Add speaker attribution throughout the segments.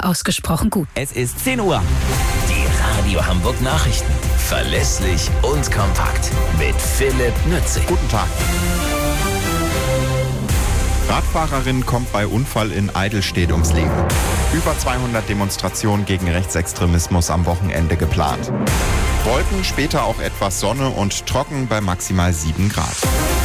Speaker 1: ausgesprochen gut.
Speaker 2: Es ist 10 Uhr. Die Radio Hamburg Nachrichten. Verlässlich und kompakt. Mit Philipp Nützig.
Speaker 3: Guten Tag. Radfahrerin kommt bei Unfall in Eidelstedt ums Leben. Über 200 Demonstrationen gegen Rechtsextremismus am Wochenende geplant. Wolken, später auch etwas Sonne und trocken bei maximal 7 Grad.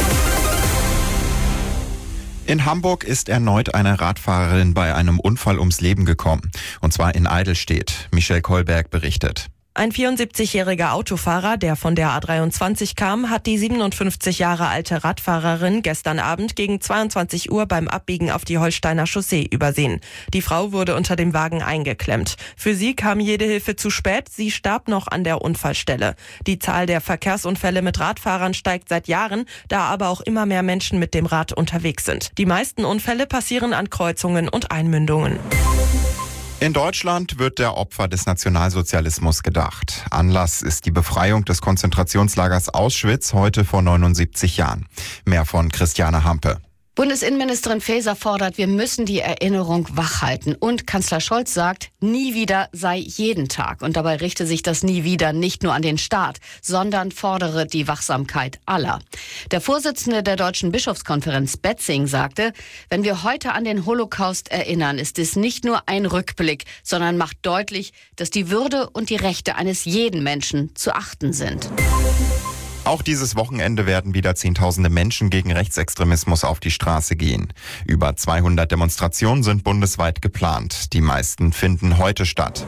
Speaker 3: In Hamburg ist erneut eine Radfahrerin bei einem Unfall ums Leben gekommen. Und zwar in Eidelstedt. Michelle Kolberg berichtet.
Speaker 4: Ein 74-jähriger Autofahrer, der von der A23 kam, hat die 57 Jahre alte Radfahrerin gestern Abend gegen 22 Uhr beim Abbiegen auf die Holsteiner Chaussee übersehen. Die Frau wurde unter dem Wagen eingeklemmt. Für sie kam jede Hilfe zu spät, sie starb noch an der Unfallstelle. Die Zahl der Verkehrsunfälle mit Radfahrern steigt seit Jahren, da aber auch immer mehr Menschen mit dem Rad unterwegs sind. Die meisten Unfälle passieren an Kreuzungen und Einmündungen.
Speaker 3: In Deutschland wird der Opfer des Nationalsozialismus gedacht. Anlass ist die Befreiung des Konzentrationslagers Auschwitz heute vor 79 Jahren. Mehr von Christiane Hampe.
Speaker 5: Bundesinnenministerin Faeser fordert, wir müssen die Erinnerung wachhalten. Und Kanzler Scholz sagt, nie wieder sei jeden Tag. Und dabei richte sich das nie wieder nicht nur an den Staat, sondern fordere die Wachsamkeit aller. Der Vorsitzende der Deutschen Bischofskonferenz Betzing sagte, wenn wir heute an den Holocaust erinnern, ist es nicht nur ein Rückblick, sondern macht deutlich, dass die Würde und die Rechte eines jeden Menschen zu achten sind.
Speaker 3: Auch dieses Wochenende werden wieder Zehntausende Menschen gegen Rechtsextremismus auf die Straße gehen. Über 200 Demonstrationen sind bundesweit geplant. Die meisten finden heute statt.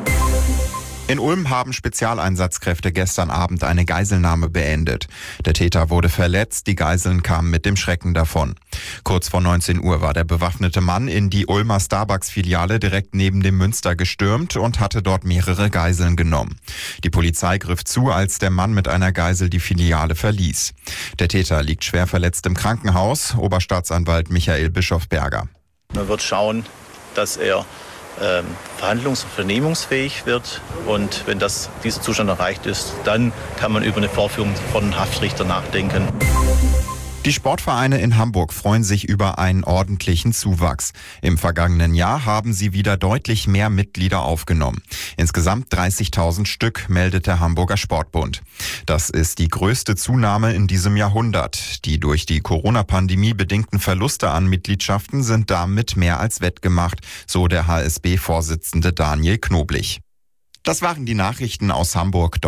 Speaker 3: In Ulm haben Spezialeinsatzkräfte gestern Abend eine Geiselnahme beendet. Der Täter wurde verletzt, die Geiseln kamen mit dem Schrecken davon. Kurz vor 19 Uhr war der bewaffnete Mann in die Ulmer Starbucks-Filiale direkt neben dem Münster gestürmt und hatte dort mehrere Geiseln genommen. Die Polizei griff zu, als der Mann mit einer Geisel die Filiale verließ. Der Täter liegt schwer verletzt im Krankenhaus, Oberstaatsanwalt Michael Bischofberger.
Speaker 6: Man wird schauen, dass er verhandlungs- und vernehmungsfähig wird. Und wenn dieser Zustand erreicht ist, dann kann man über eine Vorführung von Haftrichter nachdenken.
Speaker 3: Die Sportvereine in Hamburg freuen sich über einen ordentlichen Zuwachs. Im vergangenen Jahr haben sie wieder deutlich mehr Mitglieder aufgenommen. Insgesamt 30.000 Stück, meldet der Hamburger Sportbund. Das ist die größte Zunahme in diesem Jahrhundert. Die durch die Corona-Pandemie bedingten Verluste an Mitgliedschaften sind damit mehr als wettgemacht, so der HSB-Vorsitzende Daniel Knoblich. Das waren die Nachrichten aus Hamburg.